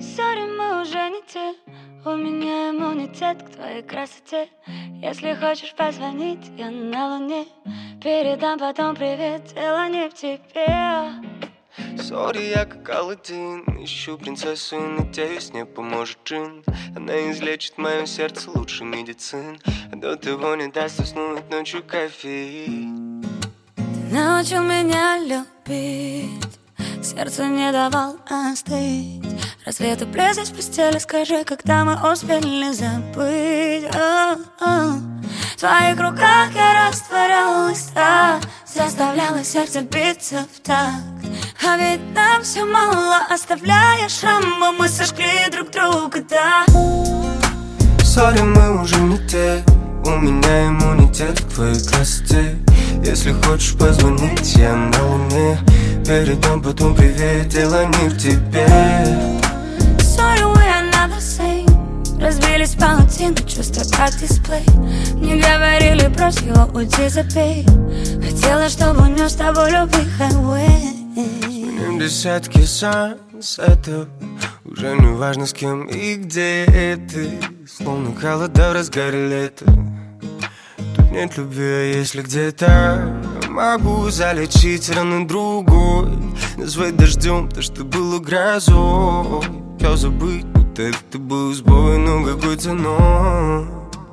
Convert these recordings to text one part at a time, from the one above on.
Сори, мы уже не те. У меня иммунитет к твоей красоте. Если хочешь позвонить, я на луне. Передам потом привет, дело не в тебе. Сори, я как Аладдин. Ищу принцессу и надеюсь, мне поможет джин. Она излечит мое сердце лучше медицин. А до того не даст уснуть ночью кофеин. Ты научил меня любить, сердцу не давал остыть. Рассветы близость в постели, скажи, когда мы успели забыть. В твоих руках я растворялась так, заставляла сердце биться в такт. А ведь нам все мало, оставляя шрамы, мы сожгли друг друга, да. Сори, мы уже не те. У меня иммунитет к твоей красоте. Если хочешь позвонить, я на луне. Передам потом привет, дело не в тебе. Sorry, we are not the same. Разбились паутины, чувства как дисплей. Мне говорили, брось его, уйди, забей. Хотела, чтобы унес с тобой любви хайвей. Сменим десятки сансетов. Уже не важно, с кем и где ты. Словно холода в разгаре лета. Тут нет любви, а если где-то могу залечить раны другой. Назвать дождем то, что было грозой. Я забыть, будто это был сбой, но какой ценой.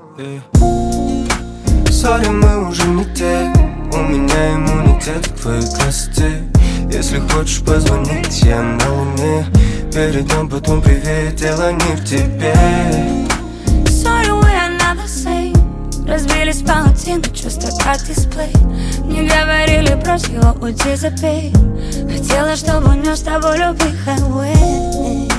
Сори, мы уже не те. У меня иммунитет к твоей красоте. Если хочешь позвонить, я на луне. Передам потом привет, дело не в тебе. Sorry, we are not the same. Разбились паутины, чувства как дисплей. Мне говорили, брось его, уйди, забей. Хотела, чтобы унес с тобой любви хайвей.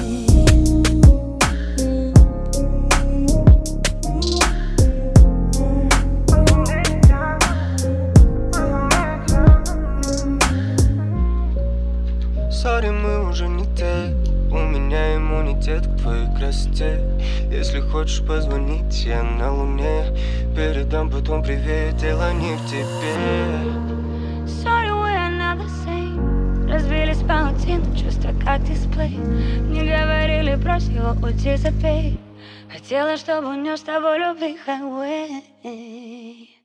Сори, мы уже не те. У меня иммунитет к твоей красоте. Если хочешь позвонить, я на луне. Передам потом привет, дело не в тебе. Sorry, we are not the same. Разбились паутины, чувства как дисплей. Мне говорили, брось его, уйди, забей. Хотела, чтобы унес с тобой любви хайвей.